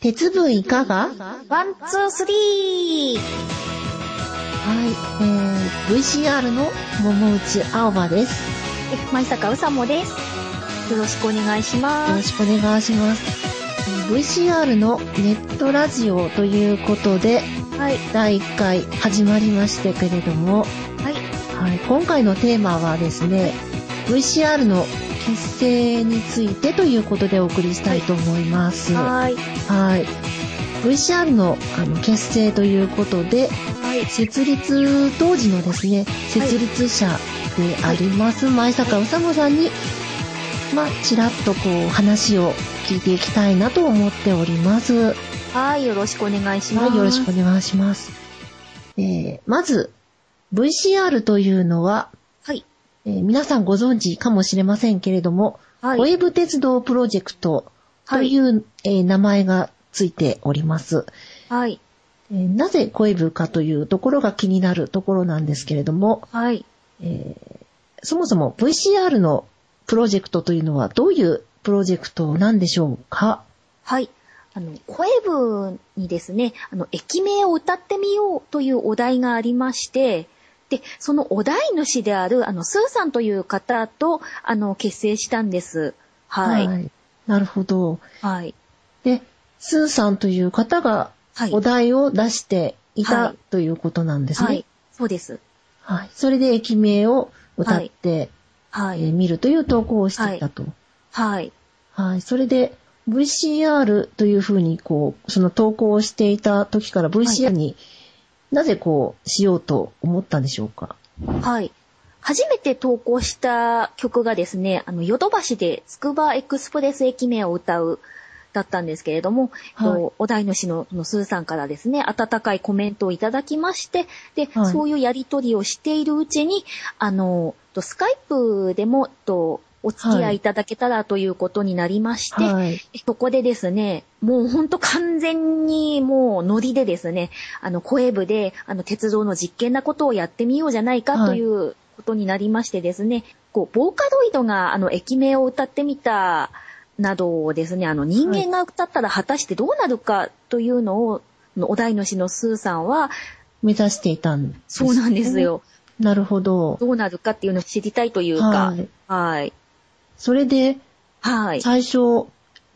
鉄分いかが？ ワン、ツー、スリー。 はい、VCR の桃内青葉です。 舞坂うさもです。よろしくお願いします。 よろしくお願いします。VCR のネットラジオということで、 はい、 第1回始まりましたけれども、 はい、 今回のテーマはですね、VCR の結成についてということでお送りしたいと思います。 はい。 VCR の結成ということで、 はい、 設立当時のですね、設立者であります、舞坂うさもさんに、ちらっと話を聞いていきたいなと思っております。 はい、よろしくお願いします。 はい、よろしくお願いします。まず、VCR というのは、 はい。 皆さんご存知かもしれませんけれども、 はい、 コエブ鉄道プロジェクトという、名前がついております。 はい。 なぜコエブかというところが気になるところなんですけれども、 はい。 そもそも VCR のプロジェクトというのはどういうプロジェクトなんでしょうか？ はい。コエブにですね、駅名を歌ってみようというお題がありまして、で、そのお題主である、スーさんという方と、結成したんです。はい。はい、 なるほど。 はい。 で、スーさんという方が、お題を出していた、 はい、 ということなんですね。 はい。そうです。 はい。それで駅名を歌って、見るという投稿をしていたと。 はい。 はい。それで、VCR というふうに、その投稿をしていた時から VCR になぜしようと思ったんでしょうか？ はい。初めて投稿した曲がですね、ヨドバシでつくばエクスプレス駅名を歌うだったんですけれども、お題主のスーさんからですね、温かいコメントをいただきまして、で、そういうやり取りをしているうちに、スカイプでも、お付き合いいただけたらということになりまして、そこでですね、もうほんと完全にもうノリでですね、コエブで、鉄道の実験なことをやってみようじゃないかということになりましてですね、ボーカロイドが駅名を歌ってみたなどをですね、人間が歌ったら果たしてどうなるかというのを、お題主のスーさんは、 目指していたんです、ね。 そうなんですよ。 なるほど。 どうなるかっていうのを知りたいというか、はい。 それで、最初、じゃあ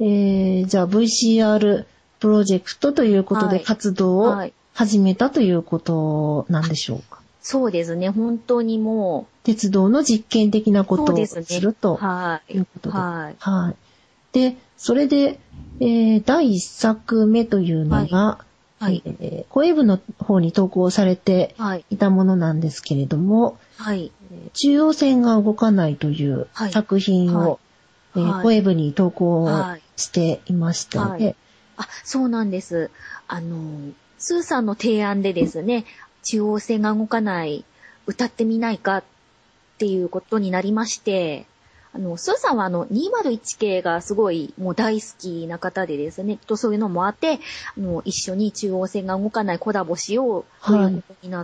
VCR プロジェクトということで活動を始めたということなんでしょうか？ そうですね、本当にもう。 鉄道の実験的なことをするということで。 はい。 で、それで、第1作目というのが、コエブの方に投稿されていたものなんですけれども、中央線が動かないという作品を、コエブに投稿していましたので、 そうなんです。スーさんの提案でですね、中央線が動かない歌ってみないかっていうことになりまして、スーさんは201系がすごいもう大好きな方でですね、そういうのもあって、一緒に中央線が動かないコラボしようということになって、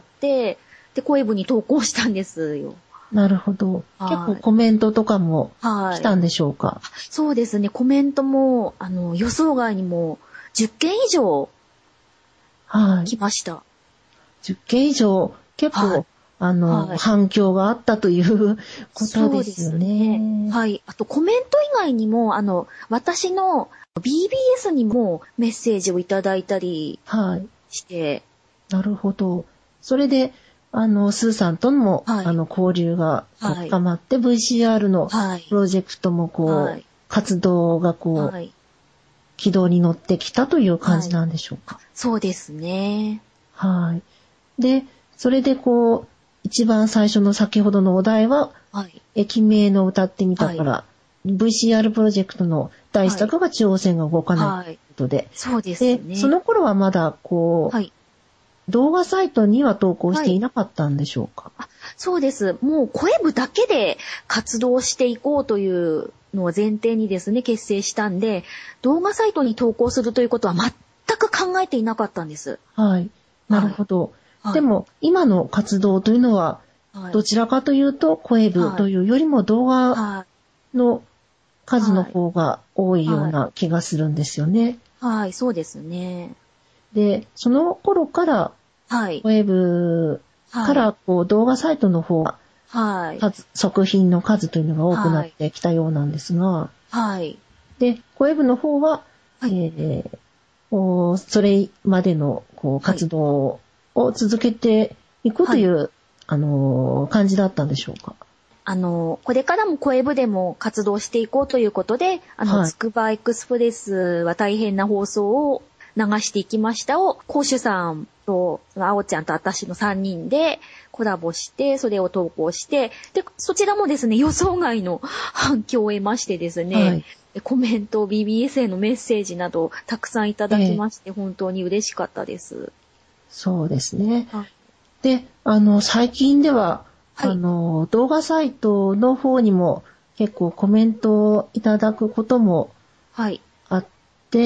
で、コエブに投稿したんですよ。 なるほど。結構コメントとかも来たんでしょうか？ そうですね、コメントも、予想外にも10件以上来ました。 10件以上、結構、反響があったということですよね。 はい。あとコメント以外にも、私の BBS にもメッセージをいただいたりして。 なるほど。それで、スーさんとも、交流が深まって、VCR のプロジェクトも活動が軌道に乗ってきたという感じなんでしょうか？ そうですね。 はい。で、それで一番最初の先ほどのお題は、駅名の歌ってみたから、VCR プロジェクトの第一作が中央線が動かないということで、 そうですね。 で、その頃はまだ動画サイトには投稿していなかったんでしょうか？ そうです。もうコエブだけで活動していこうというのを前提にですね、結成したんで、動画サイトに投稿するということは全く考えていなかったんです。 はい。なるほど。でも、今の活動というのは、どちらかというと、コエブというよりも動画の数の方が多いような気がするんですよね。 はい、そうですね。 で、その頃から、 はい。 ウェブからこう動画サイトの方が、 はい。 作品の数というのが多くなってきたようなんですが、 はい。 で、ウェブの方は、 はい、 それまでのこう活動を続けていくという、感じだったんでしょうか。 これからもコエブでも活動していこうということで、つくばエクスプレスは大変な放送を流していきましたを、講師さんと、あおちゃんと私の3人でコラボして、それを投稿して、で、そちらもですね、予想外の反響を得ましてですね、コメント、BBS へのメッセージなどたくさんいただきまして、本当に嬉しかったです。 そうですね。で、最近では、動画サイトの方にも結構コメントをいただくこともあって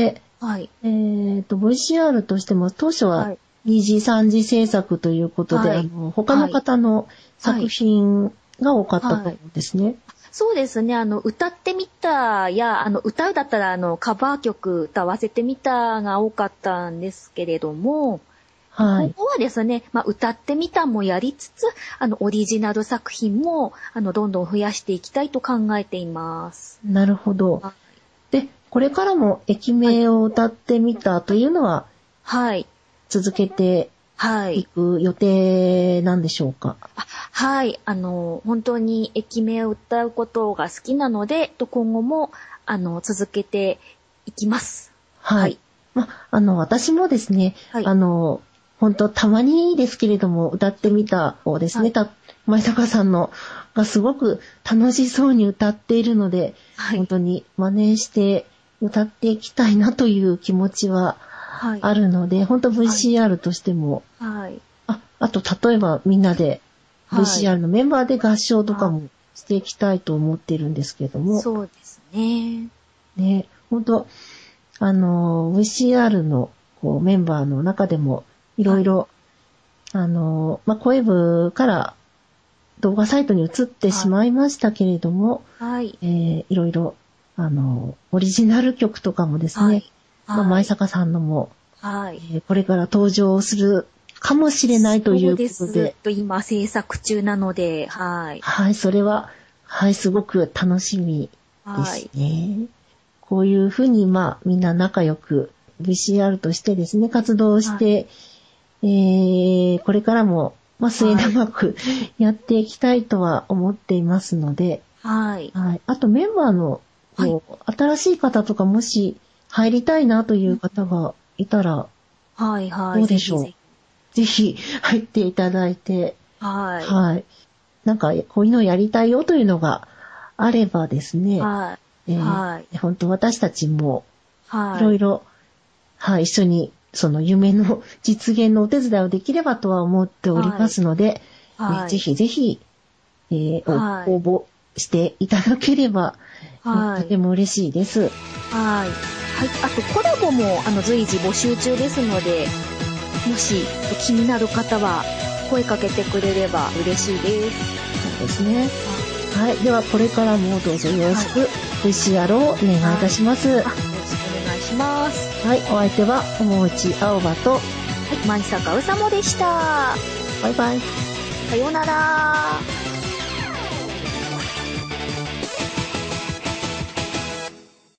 、VCR としても当初は2次3次制作ということで、他の方の作品が多かったと思うんですね。 そうですね。歌ってみたや、歌うだったらカバー曲歌わせてみたが多かったんですけれども、今後はですね、歌ってみたもやりつつ、オリジナル作品も、どんどん増やしていきたいと考えています。 なるほど。で、これからも駅名を歌ってみたというのは、続けていく予定なんでしょうか。 はい。本当に駅名を歌うことが好きなので、今後も、続けていきます。 はい。私もですね、本当たまにですけれども、歌ってみたをですね、前坂さんのがすごく楽しそうに歌っているので、本当に真似して歌っていきたいなという気持ちはあるので、本当 VCR としても、あと例えばみんなで VCR のメンバーで合唱とかもしていきたいと思っているんですけれども、 そうですね。 ね、本当VCR のこうメンバーの中でもいろいろ、コエブから動画サイトに移ってしまいましたけれども、いろいろ、オリジナル曲とかもですね、前坂さんのも、これから登場するかもしれないということで。 今制作中なので、はい。 それは、すごく楽しみですね。こういうふうに、みんな仲良く VCR としてですね、活動して、これからも、末永くやっていきたいとは思っていますので、あとメンバーの、新しい方とかもし入りたいなという方がいたら、どうでしょう。ぜひ入っていただいて、なんかこういうのをやりたいよというのがあればですね、本当私たちもいろいろ、一緒にその夢の実現のお手伝いをできればとは思っておりますので、ぜひぜひ、応募していただければ、とても嬉しいです。 あとコラボも随時募集中ですので、もし気になる方は声かけてくれれば嬉しいです。 そうですね。ではこれからもどうぞよろしく VCR をお願いいたします。よろしくお願いします。 お相手は桃内青葉と、 前坂うさもでした。 バイバイ。 さようなら。